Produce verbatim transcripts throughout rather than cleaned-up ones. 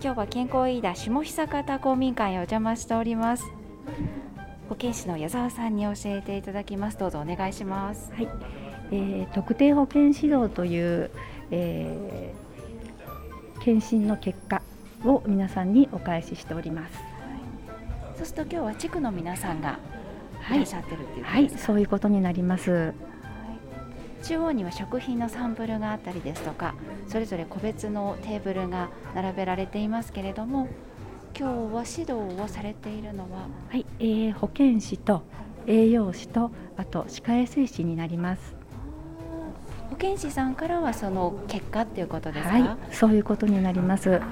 今日は健康医大下久方公民館へお邪魔しております。保健師の矢沢さんに教えていただきます。どうぞお願いします。 はい、えー、特定保健指導という、えー、検診の結果を皆さんにお返ししております。はい、 そうすると今日は地区の皆さんがいらっしゃってるっていうことですか？ はい、はい、そういうことになります。はい、 中央には食品のサンプルがあったりですとか、それぞれ個別のテーブルが並べられていますけれども、今日は指導をされているのは、 はい、えー、保健師と栄養士とあと歯科衛生士になります。 保健師さんからはその結果っていうことですか？ はい、そういうことになります。はい、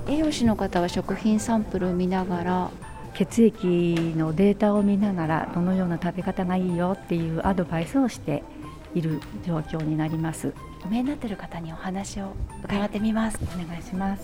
栄養士の方は食品サンプルを見ながら、 血液のデータを見ながらどのような食べ方がいいよっていうアドバイスをしている状況になります。 お見えになっている方にお話を伺ってみます。 はい、お願いします。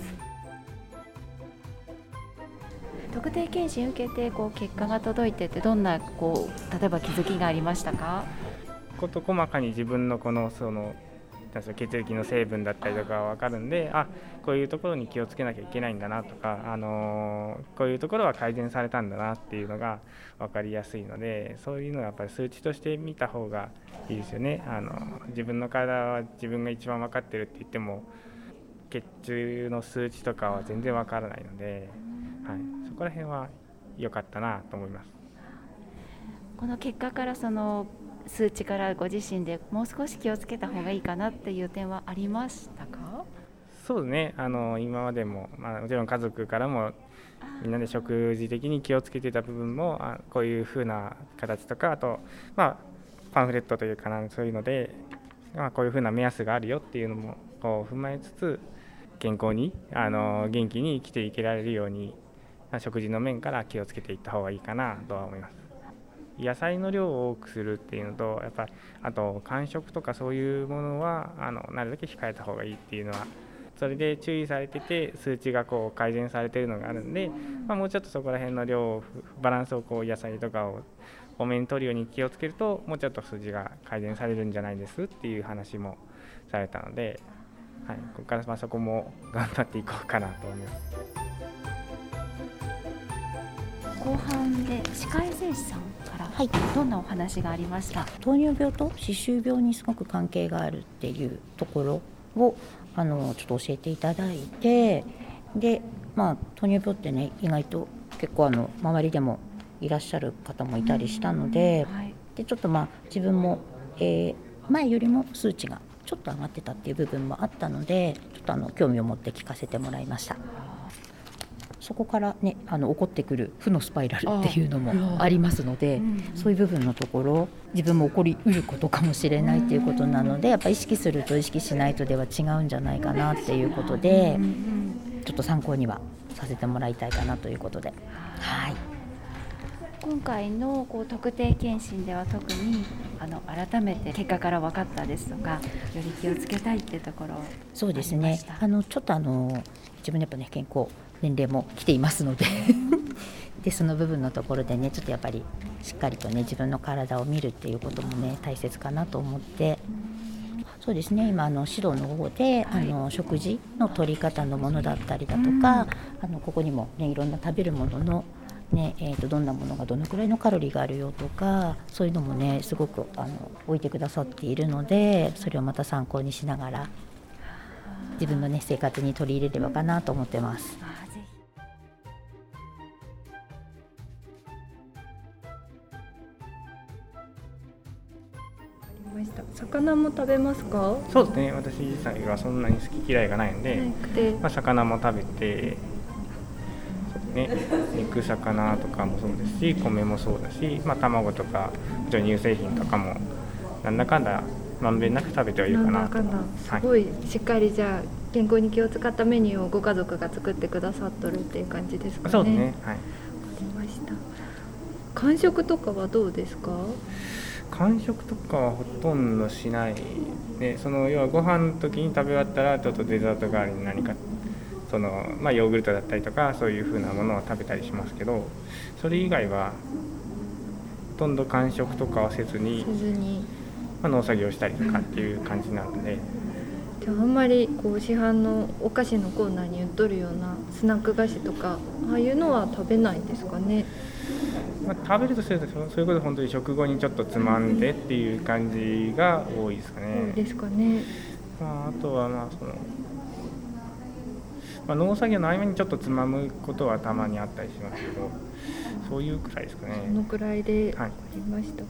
特定検診受けてこう結果が届いてて、どんなこう例えば気づきがありましたか？ こと細かに自分のこのその血液の成分だったりとか分かるんで、あ、こういうところに気をつけなきゃいけないんだなとか、あのー、こういうところは改善されたんだなっていうのが分かりやすいので、そういうのはやっぱり数値として見た方がいいですよね。あの自分の体は自分が一番分かってるって言っても、血中の数値とかは全然分からないので、はい、そこら辺は良かったなと思います。 この結果からその数値からご自身でもう少し気をつけた方がいいかなっていう点はありましたか？ そうですね、あの今までも、まあ、もちろん家族からもみんなで食事的に気をつけてた部分も、あこういう風な形とか、あと、まあ、パンフレットというかな、そういうので、まあ、こういう風な目安があるよっていうのもこう踏まえつつ、健康にあの元気に生きていけられるように、食事の面から気をつけていった方がいいかなとは思います。野菜の量を多くするっていうのと、やっぱあと間食とかそういうものはあのなるだけ控えた方がいいっていうのは、それで注意されてて数値がこう改善されているのがあるんで、まあ、もうちょっとそこら辺の量をバランスをこう野菜とかを多めに取るように気をつけると、もうちょっと数字が改善されるんじゃないですっていう話もされたので、はい、ここからまあそこも頑張っていこうかなと思います。 後半で歯科衛生士さんからどんなお話がありました？ はい、糖尿病と歯周病にすごく関係があるっていうところをあのちょっと教えていただいて、で、まあ、糖尿病ってね、意外と結構あの周りでもいらっしゃる方もいたりしたので、はい、でちょっとまあ自分も、えー、前よりも数値がちょっと上がってたっていう部分もあったので、ちょっとあの興味を持って聞かせてもらいました。そこからね、あの起こってくる負のスパイラルっていうのもありますので、うんうん、そういう部分のところ、自分も起こりうることかもしれないということなので、やっぱ意識すると意識しないとでは違うんじゃないかなっていうことで、ちょっと参考にはさせてもらいたいかなということで、はい、 今回のこう特定検診では特にあの改めて結果から分かったですとか、より気をつけたいっていうところ、 そうですね、あのちょっとあの自分のやっぱね、健康年齢も来ていますのででその部分のところでね、ちょっとやっぱりしっかりとね、自分の体を見るっていうこともね、大切かなと思って、そうですね、今あの指導の方で、はい、あの食事の取り方のものだったりだとか、うん、あのここにもね、いろんな食べるもののね、えーとどんなものがどのくらいのカロリーがあるよとか、そういうのもね、すごくあの置いてくださっているので、それをまた参考にしながら自分のね、生活に取り入れればかなと思ってます。 魚も食べますか？ そうですね、私自体はそんなに好き嫌いがないので、まあ、魚も食べて、ね、肉魚とかもそうですし、米もそうだし、まあ、卵とか乳製品とかもなんだかんだまんべんなく食べてはいるかなと。 なんだかんだすごいしっかり、じゃあ健康に気を使ったメニューをご家族が作ってくださっとるっていう感じですかね。 そうですね、はい、 わかりました。間食とかはどうですか？ 間食とかはほとんどしないで、その要はご飯の時に食べ終わったらちょっとデザート代わりに何かその、まあ、ヨーグルトだったりとかそういう風なものを食べたりしますけど、それ以外はほとんど間食とかはせずに、 せずにまあ、農作業したりとかっていう感じなので、 じゃああんまりこう市販のお菓子のコーナーに売っとるようなスナック菓子とかああいうのは食べないんですかね。 まあ、食べるとするとそういうこと本当に食後にちょっとつまんでっていう感じが多いですかね。 多いですかね。 まあ、あとはまあその、まあ、農作業の合間にちょっとつまむことはたまにあったりしますけど、そういうくらいですかね。 そのくらいで分かりました。はい、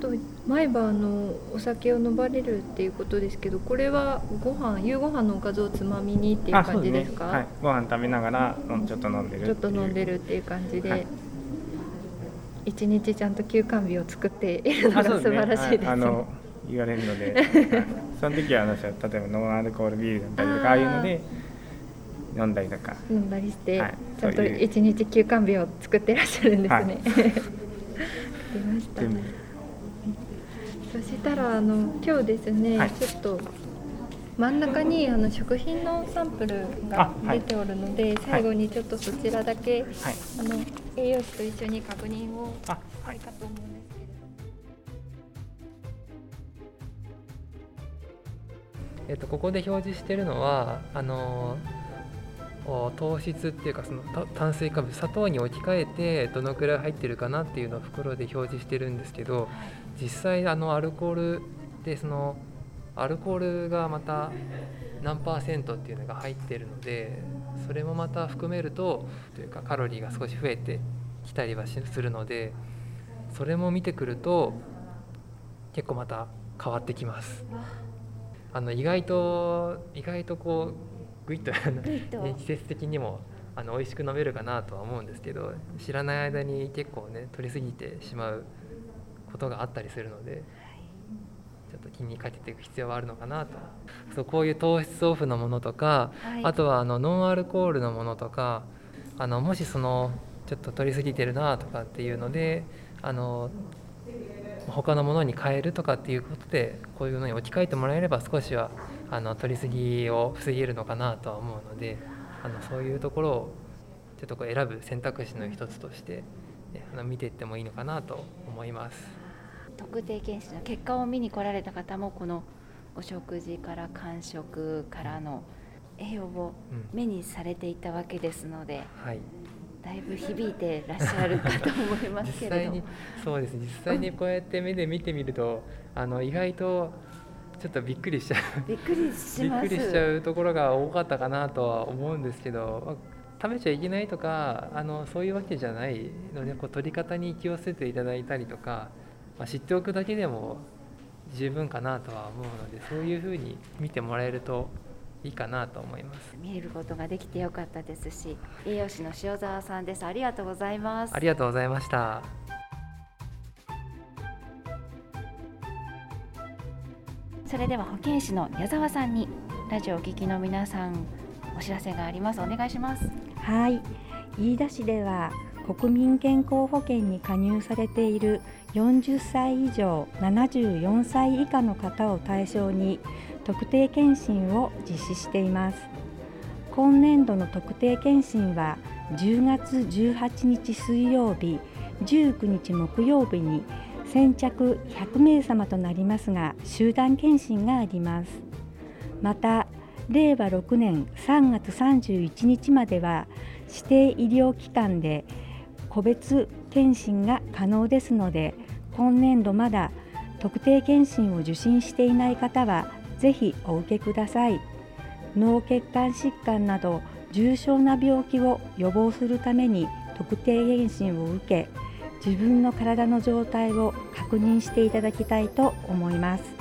と毎晩のお酒を飲まれるっていうことですけど、これはご飯夕ご飯のおかずをつまみにっていう感じですか？ あ、そうですね。はい、ご飯食べながらちょっと飲んでるちょっと飲んでるっていう感じで、はい、一日ちゃんと休肝日を作っているのが素晴らしいですね。 あの言われるので、はい、その時は私は例えばノンアルコールビールだったりとかああいうので飲んだりとか飲んだりして、はい、ちゃんと一日休肝日を作ってらっしゃるんですね。はい、出ました。そしたらあの今日ですね、はい、ちょっと真ん中にあの食品のサンプルが出ておるので、はい、最後にちょっとそちらだけ、はい、あの栄養士と一緒に確認をしたいかと思うんですけれども。 えっと、ここで表示しているのはあの糖質っていうかその炭水化物砂糖に置き換えてどのくらい入ってるかなっていうのを袋で表示してるんですけど、実際あのアルコールでそのアルコールがまた何パーセントっていうのが入ってるので、それもまた含めるとというかカロリーが少し増えてきたりはするので、それも見てくると結構また変わってきます。あの意外と意外とこうグイッと季節的にもあの美味しく飲めるかなとは思うんですけど、知らない間に結構ね取りすぎてしまうことがあったりするので、ちょっと気にかけていく必要はあるのかなと。そうこういう糖質オフのものとか、はい、あとはあのノンアルコールのものとか、あのもしそのちょっと取りすぎてるなとかっていうので、あの他のものに変えるとかっていうことでこういうのに置き換えてもらえれば少しはあの取りすぎを防げるのかなとは思うので、あのそういうところをちょっとこう選ぶ選択肢の一つとして、ね、あの見ていってもいいのかなと思います。 特定健診の結果を見に来られた方もこのお食事から間食からの栄養を目にされていたわけですので、うん、はい、だいぶ響いてらっしゃるかと思いますけれども実際にそうですね、実際にこうやって目で見てみると、あの意外とちょっとびっくりしちゃうびっくりしますびっくりしちゃうところが多かったかなとは思うんですけど、食べちゃいけないとかあのそういうわけじゃないので、こう取り方に気をつけていただいたりとか、まあ、知っておくだけでも十分かなとは思うので、そういうふうに見てもらえるといいかなと思います。 見れることができてよかったですし、栄養士の塩澤さんです。ありがとうございます。 ありがとうございました。 それでは保健師の矢沢さんにラジオをお聞きの皆さんお知らせがあります。お願いします。 はい、飯田市では国民健康保険に加入されているよんじゅっさい以上ななじゅうよんさい以下の方を対象に特定健診を実施しています。今年度の特定健診はじゅうがつじゅうはちにち水曜日、じゅうくにち木曜日に先着ひゃくめい様となりますが、集団健診があります。またれいわろくねんさんがつさんじゅういちにちまでは指定医療機関で個別健診が可能ですので、今年度まだ特定健診を受診していない方はぜひお受けください。脳血管疾患など重症な病気を予防するために特定健診を受け、自分の体の状態を確認していただきたいと思います。